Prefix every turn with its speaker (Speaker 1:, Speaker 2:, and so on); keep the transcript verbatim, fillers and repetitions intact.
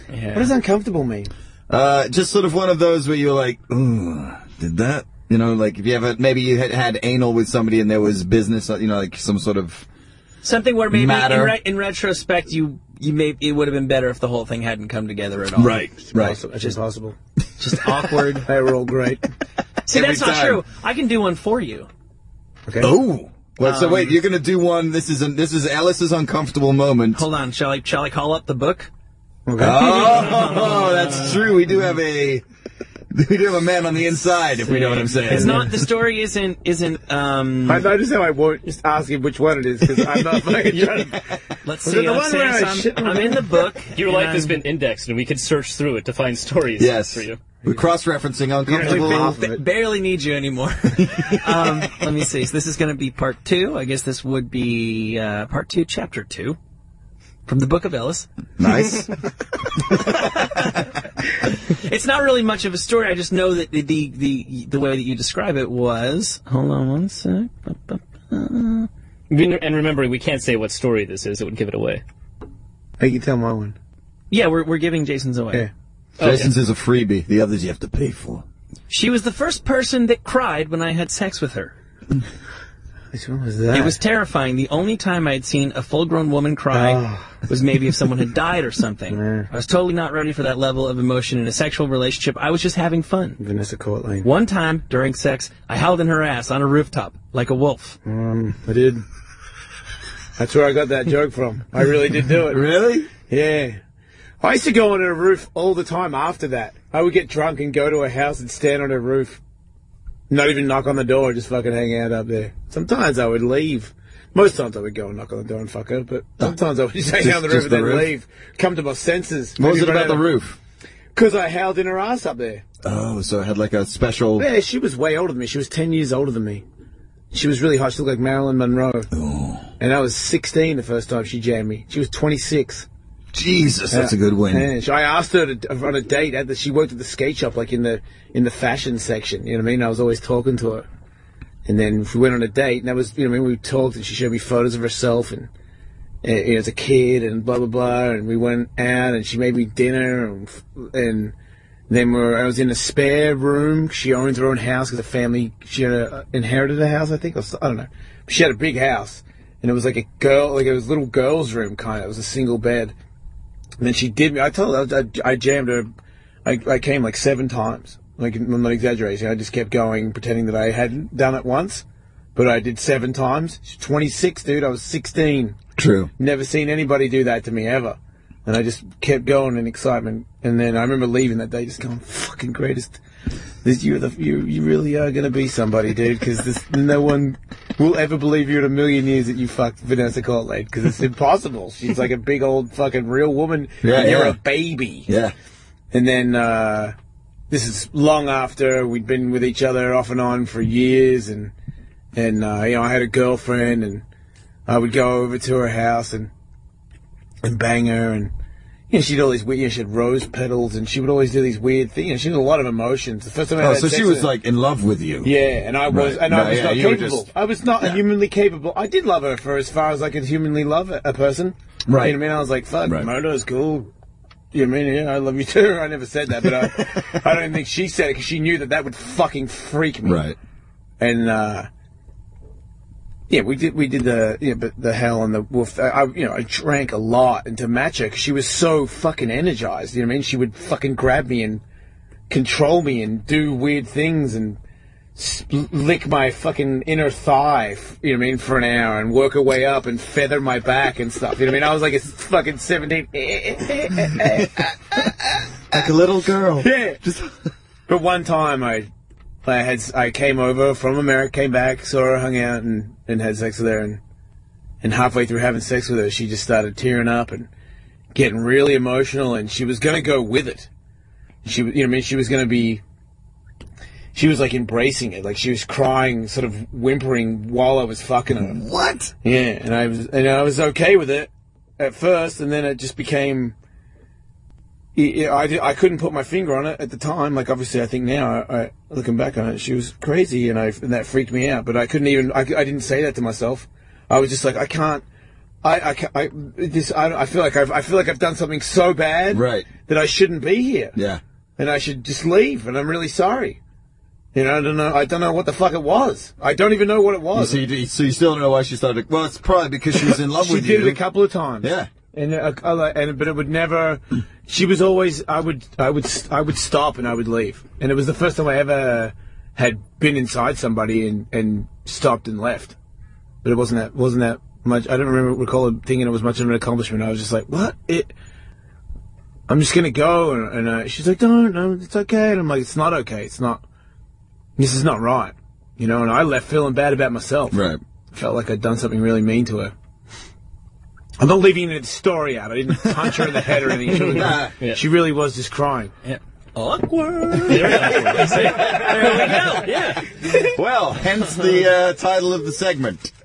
Speaker 1: Yeah.
Speaker 2: What does uncomfortable mean?
Speaker 3: Uh, just sort of one of those where you're like, ooh, did that? You know, like if you ever, maybe you had, had anal with somebody and there was business, you know, like some sort of
Speaker 1: something where maybe
Speaker 3: matter.
Speaker 1: in, re- in retrospect you you may it would have been better if the whole thing hadn't come together at all.
Speaker 3: Right, right.
Speaker 2: It's just impossible.
Speaker 1: Just awkward.
Speaker 2: They were all great.
Speaker 1: See,
Speaker 3: Every
Speaker 1: that's not
Speaker 3: time.
Speaker 1: true. I can do one for you.
Speaker 2: Okay.
Speaker 3: Oh. Well, so
Speaker 1: Um,
Speaker 3: wait, you're going to do one. This is an, this is Ellis's uncomfortable moment.
Speaker 1: Hold on. Shall I shall I call up the book?
Speaker 2: Okay.
Speaker 3: Oh, that's true. We do have a we do have a man on the inside, if we know what I'm saying.
Speaker 1: It's not. The story isn't isn't. Um,
Speaker 2: I noticed how I won't just ask him which one it is because I'm not fucking trying to.
Speaker 1: let's
Speaker 2: Was
Speaker 1: see.
Speaker 2: it the
Speaker 1: I'm,
Speaker 2: one
Speaker 1: saying,
Speaker 2: where I
Speaker 1: so I'm,
Speaker 2: shit my
Speaker 1: I'm in the book.
Speaker 4: Your
Speaker 1: and
Speaker 4: life has
Speaker 1: I'm-
Speaker 4: been indexed, and we could search through it to find stories
Speaker 3: Yes.
Speaker 4: for you.
Speaker 3: We're cross-referencing uncomfortable.
Speaker 2: half of
Speaker 1: Ba-
Speaker 2: it.
Speaker 1: barely need you anymore. um, let me see. So this is going to be part two. I guess this would be uh, part two, chapter two, from the Book of Ellis.
Speaker 3: Nice.
Speaker 1: It's not really much of a story. I just know that the the the, the way that you describe it was. Hold on one sec.
Speaker 4: And remember, we can't say what story this is. It would give it away.
Speaker 2: I can tell my one.
Speaker 1: Yeah, we're we're giving Jason's away.
Speaker 2: Yeah.
Speaker 3: Jason's is a freebie. The others you have to pay for.
Speaker 1: She was the first person that cried when I had sex with her.
Speaker 2: Which one was that?
Speaker 1: It was terrifying. The only time I'd seen a full-grown woman cry
Speaker 2: Oh.
Speaker 1: was maybe if someone had died or something.
Speaker 2: Yeah.
Speaker 1: I was totally not ready for that level of emotion in a sexual relationship. I was just having fun.
Speaker 2: Vanessa Courtland.
Speaker 1: One time, during sex, I howled in her ass on a rooftop, like a wolf.
Speaker 2: Um, I did. That's where I got that joke from. I really did do it.
Speaker 3: Really?
Speaker 2: Yeah. I used to go on a roof all the time after that. I would get drunk and go to a house and stand on a roof. Not even knock on the door, just fucking hang out up there. Sometimes I would leave. Most times I would go and knock on the door and fuck her, but sometimes I would just hang
Speaker 3: Just-
Speaker 2: out on the roof
Speaker 3: just
Speaker 2: and
Speaker 3: the
Speaker 2: then
Speaker 3: roof?
Speaker 2: leave. Come to my senses.
Speaker 3: What was it about the roof?
Speaker 2: Because I howled in her ass up there.
Speaker 3: Oh, so it had like a special...
Speaker 2: Yeah, she was way older than me. She was ten years older than me. She was really hot. She looked like Marilyn Monroe.
Speaker 3: Oh.
Speaker 2: And I was sixteen the first time she jammed me. She was twenty-six.
Speaker 3: Jesus, that's a good win.
Speaker 2: Yeah, she, I asked her to, on a date. At the, she worked at the skate shop, like in the in the fashion section. You know what I mean? I was always talking to her. And then we went on a date, and that was, you know what I mean? We talked, and she showed me photos of herself and, and you know, as a kid, and blah blah blah. And we went out, and she made me dinner, and, and then we were, I was in a spare room. She owned her own house because the family she had a, inherited a house, I think. Or, I don't know. She had a big house, and it was like a girl, like it was a little girl's room kind of. It was a single bed. And then she did me. I told her I, I jammed her. I, I came like seven times. Like I'm not exaggerating. I just kept going, pretending that I hadn't done it once, but I did seven times. She's twenty-six, dude. I was sixteen.
Speaker 3: True.
Speaker 2: Never seen anybody do that to me ever. And I just kept going in excitement. And then I remember leaving that day, just going, "Fucking greatest! This you're the you you really are gonna be somebody, dude. Because no one will ever believe you in a million years that you fucked Vanessa Courtland. Because it's impossible. She's like a big old fucking real woman.
Speaker 3: Yeah,
Speaker 2: and you're
Speaker 3: yeah.
Speaker 2: a baby.
Speaker 3: Yeah.
Speaker 2: And then uh, this is long after we'd been with each other off and on for years, and and uh, you know I had a girlfriend, and I would go over to her house and and bang her, and you know she'd always weird. You know, she had rose petals, and she would always do these weird things. And she had a lot of emotions. The first time I
Speaker 3: Oh,
Speaker 2: had
Speaker 3: so
Speaker 2: sex
Speaker 3: she
Speaker 2: with
Speaker 3: was
Speaker 2: her-
Speaker 3: like in love with you.
Speaker 2: yeah, and I was,
Speaker 3: Right.
Speaker 2: and
Speaker 3: No,
Speaker 2: I was
Speaker 3: yeah,
Speaker 2: not
Speaker 3: you were
Speaker 2: capable.
Speaker 3: just-
Speaker 2: I was not
Speaker 3: Yeah.
Speaker 2: humanly capable. I did love her for as far as I could humanly love a, a person.
Speaker 3: Right.
Speaker 2: You know what I mean? I was like, fuck,
Speaker 3: Right.
Speaker 2: Mona's cool. You know what I mean? Yeah, I love you too. I never said that, but I, I don't think she said it because she knew that that would fucking freak me.
Speaker 3: Right.
Speaker 2: And, uh, yeah, we did, we did the, you know, but the hell and the wolf. I, I, you know, I drank a lot and to match her because she was so fucking energized. You know what I mean? She would fucking grab me and control me and do weird things and sp- lick my fucking inner thigh, f- you know what I mean, for an hour and work her way up and feather my back and stuff. You know what I mean? I was like a fucking seventeen.
Speaker 3: Like a little girl.
Speaker 2: Yeah. But one time I, I had, I came over from America, came back, saw her, hung out, and, and had sex with her, and, and halfway through having sex with her, she just started tearing up and getting really emotional, and she was gonna go with it. She, you know what I mean? She was gonna be, she was like embracing it, like she was crying, sort of whimpering while I was fucking her.
Speaker 3: What?
Speaker 2: Yeah, and I was, and I was okay with it at first, and then it just became. Yeah, I, did, I couldn't put my finger on it at the time. Like, obviously, I think now, I, I, looking back on it, she was crazy, and, I, and that freaked me out. But I couldn't even, I, I didn't say that to myself. I was just like, I can't, I, I, ca- I, this, I, I feel like I've, I feel like I've done something so bad
Speaker 3: Right.
Speaker 2: that I shouldn't be here.
Speaker 3: Yeah.
Speaker 2: And I should just leave, and I'm really sorry. You know, I don't know, I don't know what the fuck it was. I don't even know what it was.
Speaker 3: So you, so you still don't know why she started. Well, it's probably because she was in love
Speaker 2: She
Speaker 3: with
Speaker 2: did
Speaker 3: you.
Speaker 2: it a couple of times.
Speaker 3: Yeah.
Speaker 2: And, uh, I like- and but it would never. She was always. I would. I would. I would stop and I would leave. And it was the first time I ever had been inside somebody and, and stopped and left. But it wasn't that. Wasn't that much. I don't remember recall thinking it was much of an accomplishment. I was just like, what? It. I'm just gonna go. And, and uh, she's like, no, no, it's okay. And I'm like, it's not okay. It's not. This is not right. You know. And I left feeling bad about myself.
Speaker 3: Right.
Speaker 2: Felt like I'd done something really mean to her. I'm not leaving the story out. I didn't punch her in the head or anything. She really,
Speaker 4: Yeah.
Speaker 2: she really was just crying.
Speaker 1: Yeah. Awkward.
Speaker 4: Very awkward. See? There we go. Yeah.
Speaker 3: Well, hence the uh, title of the segment.